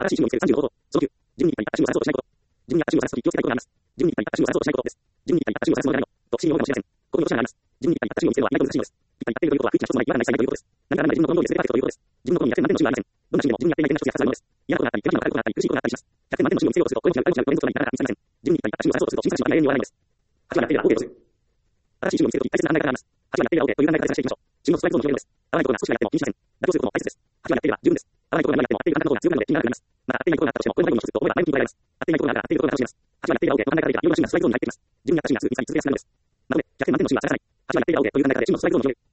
新しい趣味を見つける35方法。その9、自分に一体新しいを探そうとしないこと。自分に新しいを探すとき気をつけたいことがあります。自分に一体新しいを探そうとしないことです。自分に一体新しいを探すのでないの。と、不審に思うかもしれません。ここに落とし穴があります。自分に一体新しいを見つけるのは意外と難しいのです。一体やっているということは空気な一つの前に言わない際ないということです。何から何まで自分の好みで全てパーフェクトということです。自分の好みに100点満点の趣味はありません。どんな趣味でも自分に合っていない点が一つやさせられるのです。嫌なことがあったり、手間暇がかかることがあったり、苦しいことがあったりします。100点満点の趣味を見つけようとすると、これも違う、これも違う、これも違う、これも違う、なかなか見つかりません。自分に一体新しいを探そうとすると、審査しまいが永遠に終わらないのです。8番やっているら OK です。新しい趣味を見つけるとき大切な考え方があります。8番やっているら OK という考え方でしていきましょう。自分のストライクゾーンの広げるのです。合わないことが少しはやっても気にしません。妥協することも大切です。8番やっているら十分です。合わないことが何やっても合っている簡単なことが強くなるので気になることがあります。また合っていないことがあったとしても、これまでに一つと思えば前向きに捉えられます。合っていないことがあったら合っていることが楽しめます。8番やっているら OK という考え方でいろいろな趣味がストライクゾーンに入っています。自分に合った趣味がすぐ見つかり続けやすくなるのです。なので、逆転満点の趣味は探さない。8番やっているら OK という考え方で趣味のストライクゾーンを広げる。